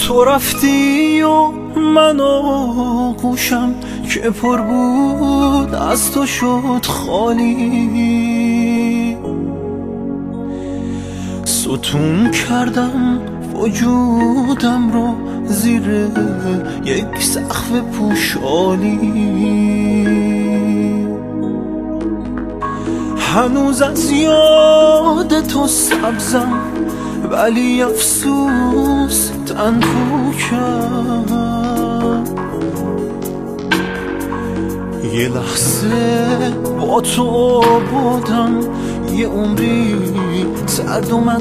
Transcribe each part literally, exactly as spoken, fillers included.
تو رفتی و من آغوشم که پر بود از تو شد خالی. ستون کردم وجودم رو زیر یک سقف پوشالی. هنوز از یاد تو سبزم ولی افسوس تن پوکم. یه لحظه با تو بودم یه عمری سرد و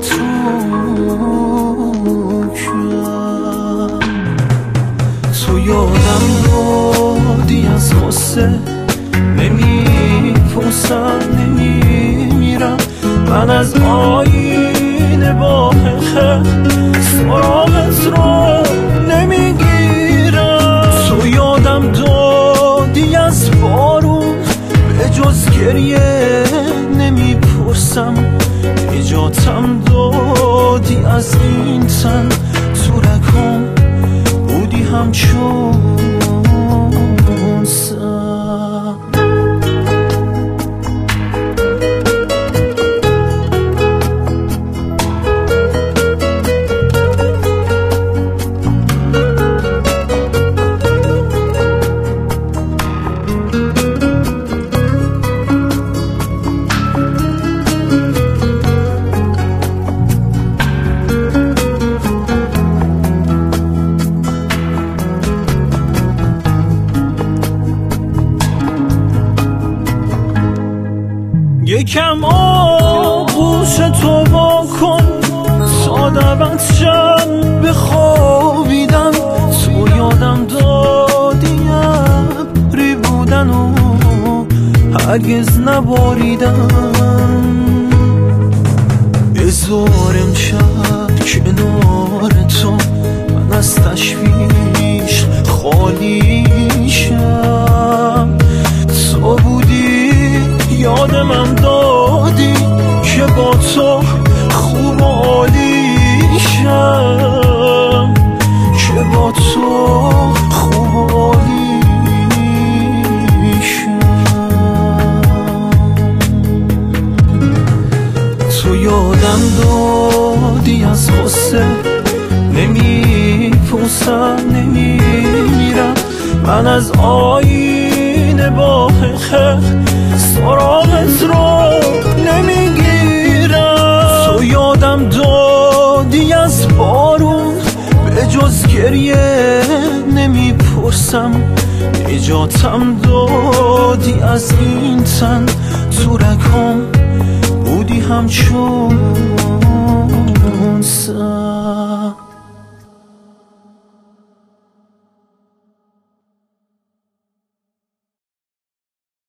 متروکم. تو یادم دادی از غصه نمیپرسم نمیمیرم. من از آینه با خط سراغت رو نمیگیرم. تو یادم دادی از بارون به جز گریه نمیپرسم. نجاتم دادی از این تن تو رگام بودی همچون سم. یکم آغوش تو با کن تا دبت شم بخوابیدم. تو یادم دادی ابری بودن و هرگز نباریدم. بذار امشب کنار تو من از تشویش خالیشم. تو بودی یاد من دادی که با تو خوب و عالیشم. که با تو خوب و عالیشم. تو یادم دادی از غصه نمیپرسم نمیمیرم. من از آینه با خط سراغت رو نمیگیرم. تو یادم دادی از بارون به جز گریه نمیپرسم. نجاتم دادی از این تن تو رگام بودی همچون سم.